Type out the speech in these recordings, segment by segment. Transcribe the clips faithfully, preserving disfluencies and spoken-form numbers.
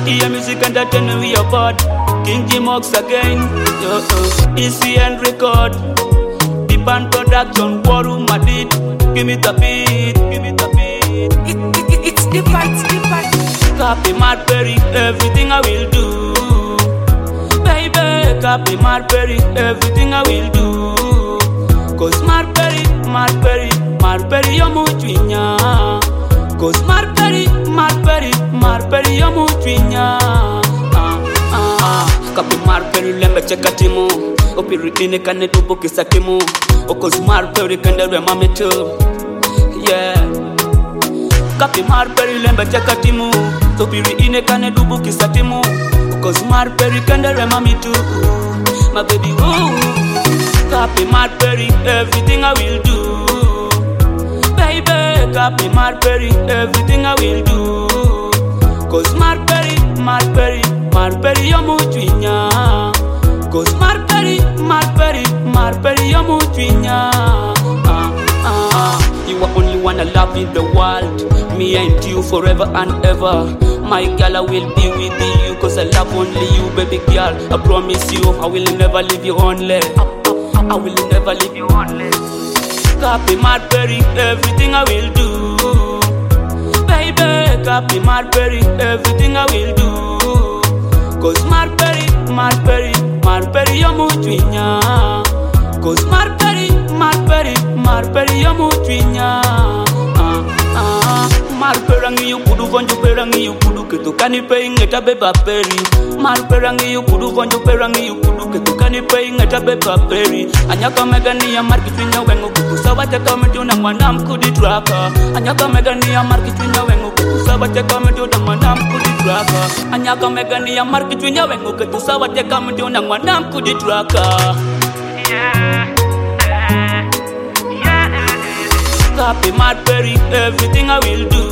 Atia Music Entertainment, we are bad. King G Mox again. Yo, uh, E C N Record. Deep and Production. Waru Madid. Give me the beat. Give me the beat. It, it, it, it's the fight, it's the fight. Copy Mad Perry, everything I will do. Baby, copy Mad Perry, everything I will do. Cause Mad Perry, Mad Perry, Mad Perry, you're mutwinya. Cause Mad Perry, Mad Perry, Mad Perry, you're mutwinya. Ah, ah, ah. Copy Mad Perry, lembe cheka timu. Opiri dine kane tubu kisa timu. O cause Mad Perry kende re mami too. Yeah. Copy Mad Perry, lembe cheka timu. Opiri ine kane tubu kisa timu. Cause Mad Perry kende re mami too. My baby, ooh. Copy Mad Perry, everything I will do. Baby, copy Mad Perry, everything I will do. Cause Mad Perry, Mad Perry, Mad Perry, you're mutwinya. Cause Mad Perry, Mad Perry, Mad Perry, you're mutwinya. Ah, ah, ah. You are only one I love in the world. Me and you forever and ever. My girl, I will be with you. Cause I love only you, baby girl. I promise you, I will never leave you only. I will never leave you only. Copy Mad Perry, everything I will do. Baby, copy Mad Perry, everything I will do. Cause Mad Perry, Mad Perry, Mad Perry, you're mutwinya. Cause Mad Perry, Mad Perry, Mad Perry, you're mutwinya. Ah, ah. Mad Perry, you kudu vonju perangi, you kudu ketu kani paying eta beba Perry. Mad Perry, you kudu vonju perangi, you kudu ketu kani paying eta beba Perry. Anyaka megani ya marki twinya wengo kuku sabate kametu na mwanam kudi traka. Anyaka megani ya marki twinya wengo kuku sabate kametu na mwanam kudi traka. Anyaka megani ya marki twinya wengo ketu sabate kametu na mwanam kudi traka. Yeah. Copy Mad Perry, everything I will do.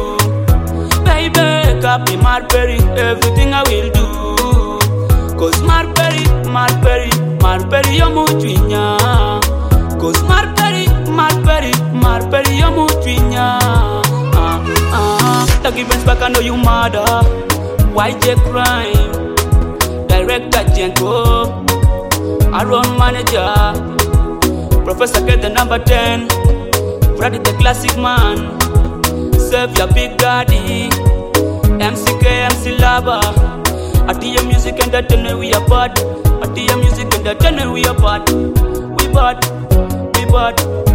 Baby, copy Mad Perry, everything I will do. Cause Mad Perry, Mad Perry, Mad Perry, you're mutwinya. Cause Mad Perry, Mad Perry, Mad Perry, you're mutwinya. Ah, ah. The givens back, I know you mother. Y J Crime, Director Jenko, Aaron Manager, Professor get the number ten. Freddy the classic man, Save your Big Daddy, M C K, M C Lava. Atia Music Entertainment, we are bad. Atia Music Entertainment, we are bad. We bad, we bad.